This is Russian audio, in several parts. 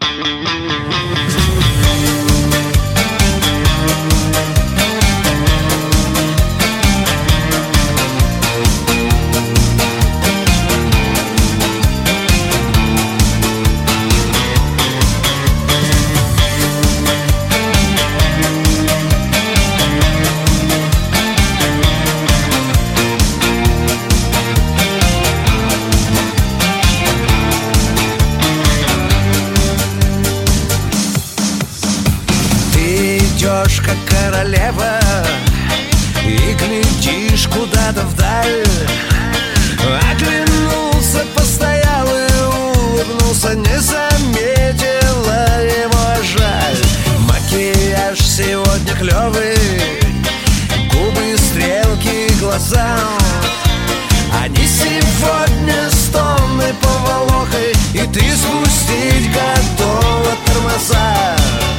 Идешь, как королева, и глядишь куда-то вдаль. Оглянулся, постоял и улыбнулся, не заметила его жаль. Макияж сегодня клевый, губы, стрелки, глаза. Они сегодня с тонной поволокой, и ты спустить готова тормоза.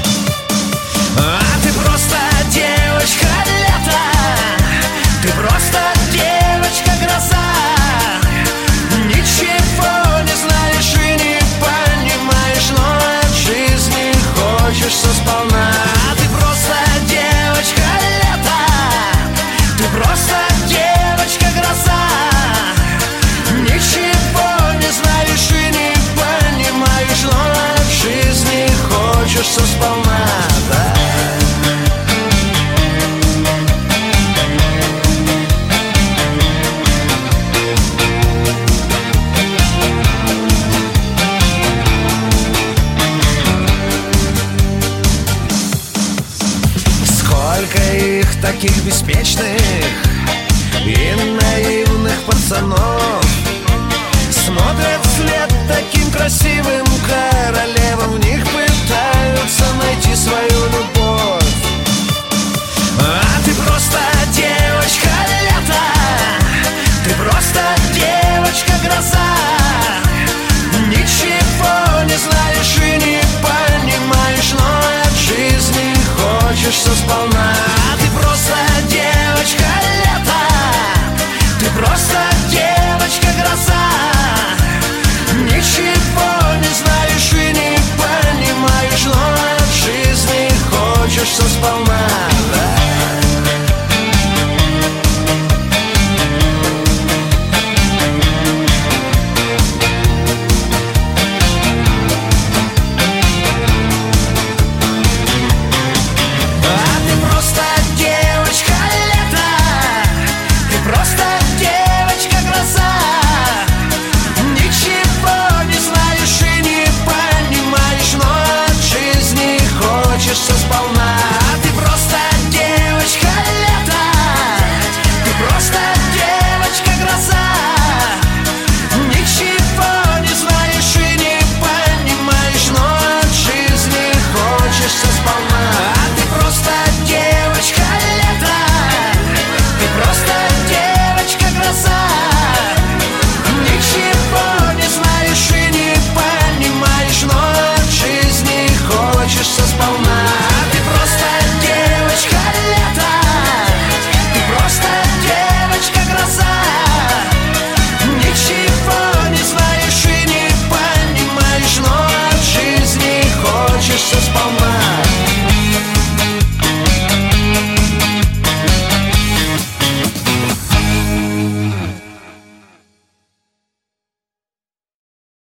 А ты просто девочка лета, ты просто девочка-гроза. Ничего не знаешь и не понимаешь, но от жизни хочешься сполна. А ты просто девочка лета, ты просто девочка-гроза. Ничего не знаешь и не понимаешь, но от жизни хочешься сполна, да. Сколько их таких беспечных и наивных пацанов смотрят вслед таким красивым королям.